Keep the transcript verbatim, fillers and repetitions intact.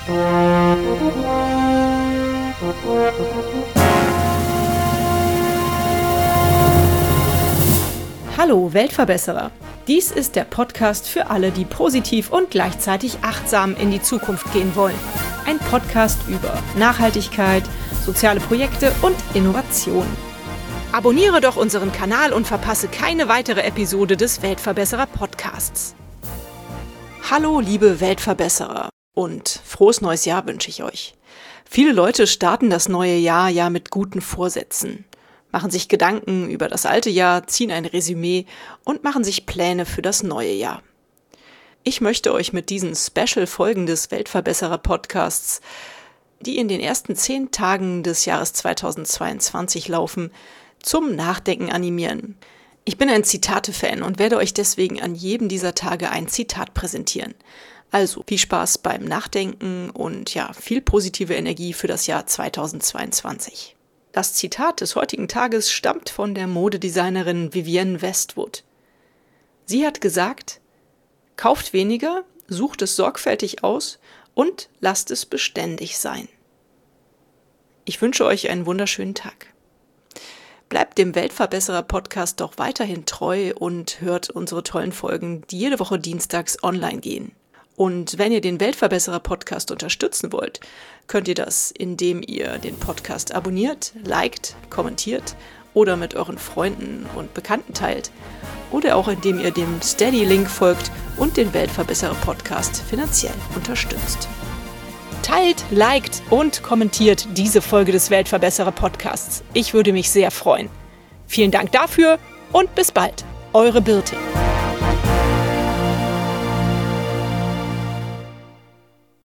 Hallo Weltverbesserer! Dies ist der Podcast für alle, die positiv und gleichzeitig achtsam in die Zukunft gehen wollen. Ein Podcast über Nachhaltigkeit, soziale Projekte und Innovation. Abonniere doch unseren Kanal und verpasse keine weitere Episode des Weltverbesserer Podcasts. Hallo liebe Weltverbesserer und frohes neues Jahr wünsche ich euch. Viele Leute starten das neue Jahr ja mit guten Vorsätzen, machen sich Gedanken über das alte Jahr, ziehen ein Resümee und machen sich Pläne für das neue Jahr. Ich möchte euch mit diesen Special-Folgen des Weltverbesserer-Podcasts, die in den ersten zehn Tagen des Jahres zweitausendzweiundzwanzig laufen, zum Nachdenken animieren. Ich bin ein Zitate-Fan und werde euch deswegen an jedem dieser Tage ein Zitat präsentieren. Also viel Spaß beim Nachdenken und ja, viel positive Energie für das Jahr zweitausendzweiundzwanzig. Das Zitat des heutigen Tages stammt von der Modedesignerin Vivienne Westwood. Sie hat gesagt: Kauft weniger, sucht es sorgfältig aus und lasst es beständig sein. Ich wünsche euch einen wunderschönen Tag. Bleibt dem Weltverbesserer-Podcast doch weiterhin treu und hört unsere tollen Folgen, die jede Woche dienstags online gehen. Und wenn ihr den Weltverbesserer-Podcast unterstützen wollt, könnt ihr das, indem ihr den Podcast abonniert, liked, kommentiert oder mit euren Freunden und Bekannten teilt. Oder auch indem ihr dem Steady-Link folgt und den Weltverbesserer-Podcast finanziell unterstützt. Teilt, liked und kommentiert diese Folge des Weltverbesserer-Podcasts. Ich würde mich sehr freuen. Vielen Dank dafür und bis bald. Eure Birte.